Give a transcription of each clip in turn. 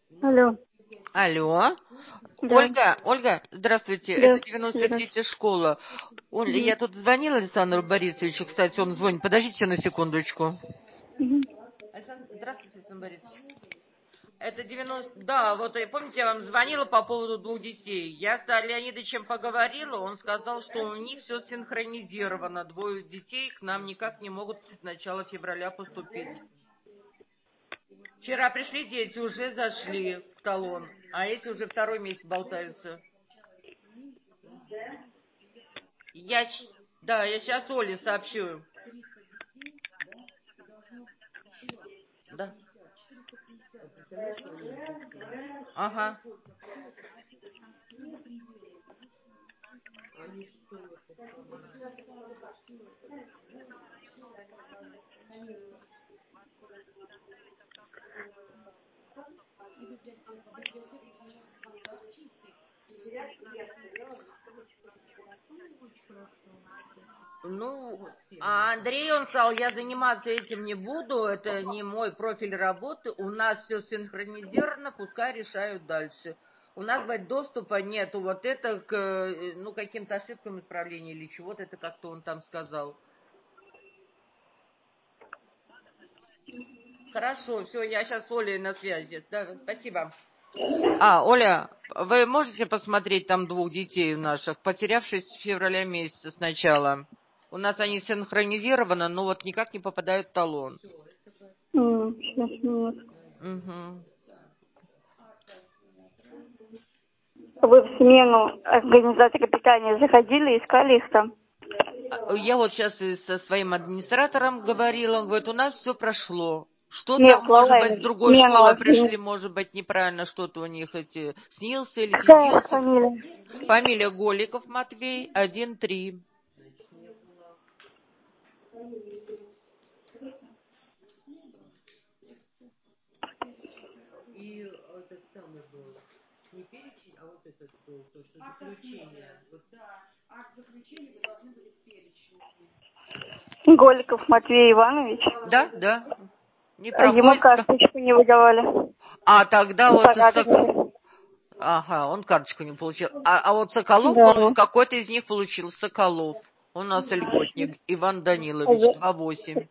Алло. Алло. Да. Ольга, здравствуйте, Да. это 93-я Здравствуйте. школа. Оля, Мгм. я тут звонила Александру Борисовичу, кстати, он звонит. Подождите на секундочку. Мгм. Здравствуйте, Александр Борисович. Это 90... Да, вот помните, я вам звонила по поводу 2 детей. Я с Леонидовичем поговорила, он сказал, что у них все синхронизировано. 2 детей к нам никак не могут с начала февраля поступить. Вчера пришли дети, уже зашли в талон, а эти уже 2-й месяц болтаются. Да, я сейчас Оле сообщу. Да. Ага. Ну, а Андрей, он сказал, я заниматься этим не буду, это не мой профиль работы, у нас все синхронизировано, пускай решают дальше. У нас, говорит, доступа нету вот это к, ну, каким-то ошибкам исправления или чего-то, это как-то он там сказал. Хорошо, все, я сейчас с Олей на связи. Да, спасибо. Оля, вы можете посмотреть там 2 детей наших, потерявшись с февраля месяца сначала? У нас они синхронизированы, но вот никак не попадают в талон. Сейчас, минутку. Угу. Вы в смену организатора питания заходили, искали их там? Я вот сейчас и со своим администратором говорила, он говорит, у нас все прошло. Нет, Что-то, в может быть, с Лалайме. другой Смену школы пришли, может быть, неправильно что-то у них снился или Какая физился. фамилия? Фамилия Голиков Матвей, 1-3. И этот самый был, не перечень, а вот этот был, то, что заключение. Вот. Да, акт заключения вы должны были в перечне. Голиков Матвей Иванович. Да, не Ему проходит. карточку не выдавали. Тогда вот ага, он карточку не получил. А вот Соколов, Да. он какой-то из них получил. Соколов. У нас льготник. Иван Данилович, 2-8.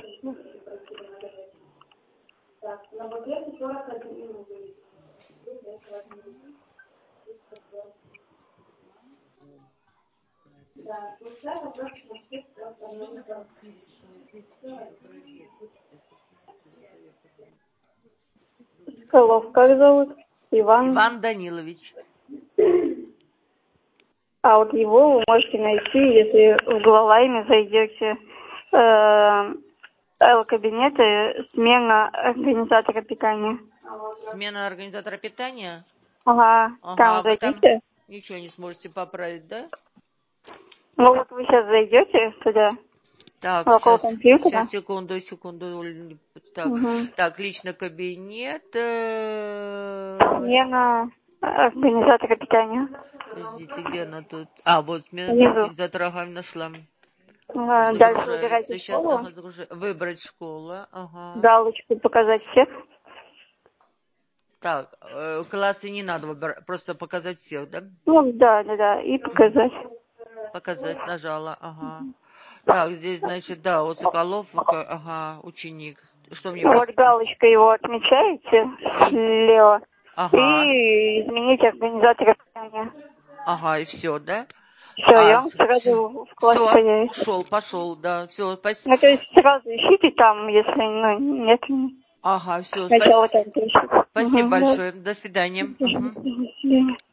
Соколов как зовут? Иван. Иван Данилович. А вот его вы можете найти, если в Глалайме зайдете. Л-кабинеты, смена организатора питания. Смена организатора питания? Ага, там Вы там зайдите. ничего не сможете поправить, да? Ну вот вы сейчас зайдете туда, Так, около сейчас, компьютера. секунду. Так, Угу. так, личный кабинет. Смена организатора питания. Подождите, где она тут? Вот смена Внизу. организатора нашла. Дальше выбирайте Загружается. Сейчас, школу. Выбрать школу. Ага. Галочку показать всех. Так, классы не надо выбирать, просто показать всех, да? Ну да, и показать. Показать, нажала, ага. Так, здесь, значит, да, вот Соколов, ага, ученик. Что мне Вот поставить? галочкой его отмечаете слева. Ага, И измените организатора питания. ага, и все, да? Все, и он сразу в классе Все, появится. пошел, да, все, спасибо. Ну, то есть сразу ищите там, если нет. Ага, все, Сначала спасибо. там ищите. Спасибо Да. большое, до свидания. До свидания.